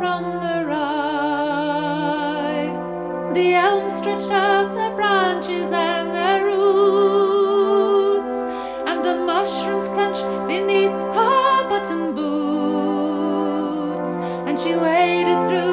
from the rise. The elm stretched out their branches and their roots, and the mushrooms crunched beneath her button boots, and she waded through